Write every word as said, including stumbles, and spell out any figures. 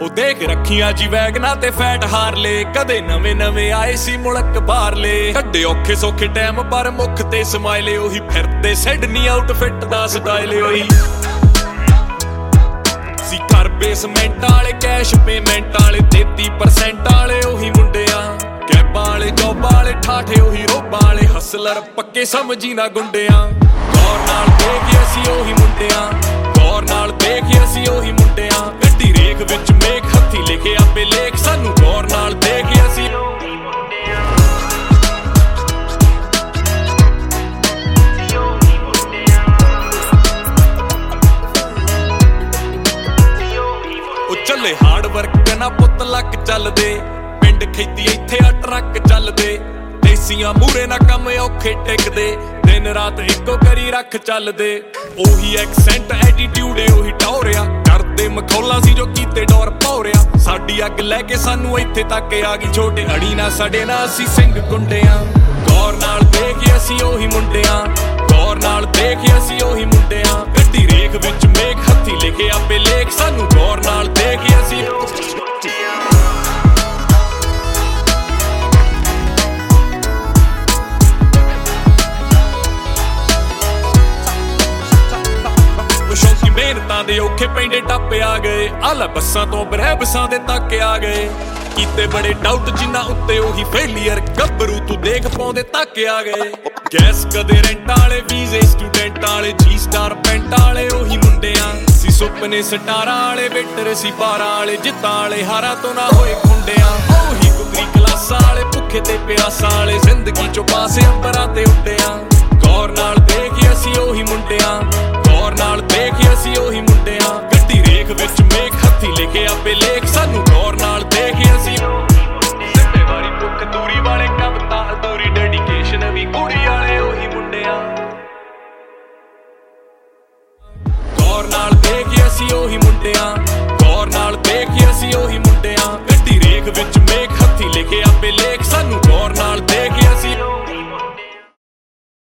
ਉਹ ਦੇਖ ਰੱਖੀਆਂ ਜੀ ਵੈਗਨਾਂ ਤੇ ਫੈਟ ਹਾਰਲੇ, ਕਦੇ ਨਵੇਂ ਨਵੇਂ ਆਏ ਸੀ ਮੁਲਕ ਬਾਹਰਲੇ। ਕੱਢੇ ਔਖੇ ਸੌਖੇ ਟਾਈਮ ਪਰ ਮੁੱਖ ਤੇ ਸਮਾਈਲੇ, ਉਹੀ ਫਿਰਦੇ ਸਿਡਨੀ ਆਊਟਫਿੱਟ ਦਾ ਸਟਾਈਲ ਉਹੀ ਸੀ। ਘਰ ਬੇਸਮੈਂਟ ਵਾਲੇ ਕੈਸ਼ ਪੇਮੈਂਟ ਵਾਲੇ ਤੇਤੀ ਪਰਸੈਂਟ ਵਾਲੇ ਉਹੀ ਮੁੰਡਿਆਂ, ਕੈਬਾਂ ਵਾਲੇ ਜੋਬਾਂ ਵਾਲੇ ਠਾਠੇ ਉਹੀ ਰੋਬਾਂ ਵਾਲੇ ਹਸਲਰ ਪੱਕੇ ਸਮਝੀ ਨਾ ਗੁੰਡਿਆਂ। ਗੌਰ ਨਾਲ ਦੇਖ ਅਸੀਂ ਉਹੀ ਮੁੰਡਿਆਂ, ਗੌਰ ਨਾਲ ਦੇਖ ਅਸੀਂ ਉਹੀ ਮੁੰਡਿਆਂ। ਗੱਡੀ ਰੇਖ ਵਿੱਚ ਮੇਖ ਹੱਥੀ ਲਿਖੇ ਆਪੇ ਲੇਖ, ਸਾਨੂੰ ਗੌਰ ਨਾਲ ਦੇਖ ਅਸੀਂ ਚੱਲੇ ਹਾਰਡ ਵਰਕ ਨਾ ਪੁੱਤ ਲੱਕ ਚੱਲਦੇ, ਪਿੰਡ ਖੇਤੀ ਇੱਥੇ ਆ ਟਰੱਕ ਚੱਲਦੇ। ਦੇਸੀਆਂ ਮੂਰੇ ਨਾ ਕੰਮ ਔਖੇ ਟਿਕਦੇ, ਦਿਨ ਰਾਤ ਇੱਕੋ ਕਰੀ ਰੱਖ ਚੱਲਦੇ। ਉਹੀ ਐਕਸੈਂਟ ਐਟੀਟਿਊਡ ਏ ਉਹੀ ਟੌਰਿਆ, ਕਰਦੇ ਮਖੌਲਾਂ ਸੀ ਜੋ ਕੀਤੇ ਡੋਰ ਭੌਰਿਆ। ਸਾਡੀ ਅੱਗ ਲੈ ਕੇ ਸਾਨੂੰ ਇੱਥੇ ਤੱਕ ਆ ਗਈ, ਛੋਟੇ ਅੜੀ ਨਾ ਸਾਡੇ ਨਾ ਅਸੀਂ ਸਿੰਘ ਗੁੰਡਿਆਂ। ਗੌਰ ਨਾਲ ਦੇਖ ਅਸੀਂ ਉਹੀ ਮੁੰਡਿਆਂ, ਗੌਰ ਨਾਲ ਦੇਖ ਅਸੀਂ ਉਹੀ ਮੁੰਡਿਆਂ। ਗੱਡੀ ਰੇਖ ਵਿੱਚ ਮੇਖ ਹੱਥੀ ਲਿਖੇ ਆਪੇ ਲੇਖ, ਸਾਨੂੰ ਗੌਰ ਨਾਲ ਦੇਖ ਅਸੀਂ ਸ਼ੌਂਕੀ ਮਿਹਨਤਾਂ ਦੇ ਔਖੇ ਪੈਂਡੇ ਟੱਪ ਆ ਗਏ, ਆਲਾ ਬੱਸਾਂ ਤੋਂ ਬਰਹਿਬਸਾਂ ਦੇ ਤੱਕ ਆ ਗਏ। ਕੀਤੇ ਬੜੇ ਡਾਊਟ ਜਿਨ੍ਹਾਂ ਉੱਤੇ ਉਹੀ ਫੇਲੀਅਰ, ਗੱਭਰੂ ਤੂੰ ਦੇਖ ਪਾਉਂਦੇ ਤੱਕ ਆ ਗਏ। ਗੈਸ ਕਦੇ ਰੈਂਟਾਂ ਵਾਲੇ ਵੀਜ਼ੇ ਸਟੂਡੈਂਟਾਂ ਵਾਲੇ ਜੀ ਸਟਾਰ ਪੈਂਟਾਂ ਵਾਲੇ ਉਹੀ ਮੁੰਡਿਆਂ ਸੀ। ਸੁਪਨੇ ਸਟਾਰਾਂ ਵਾਲੇ ਵੇਟਰ ਸੀ ਬਾਰਾਂ ਵਾਲੇ, ਜਿੱਤਾਂ ਵਾਲੇ ਹਾਰਾਂ ਤੋਂ ਨਾ ਹੋਏ ਖੁੰਡਿਆਂ। ਉਹੀ ਕੁਦਰੀ ਕਲਾਸਾਂ ਵਾਲੇ ਭੁੱਖੇ ਤੇ ਪਿਆਸਾਂ ਵਾਲੇ, ਜ਼ਿੰਦਗੀ ਚੋਂ ਪਾਸੇ ਅੰਬਰਾਂ ਤੇ ਉੱਡਿਆਂ। ਗੌਰ ਨਾਲ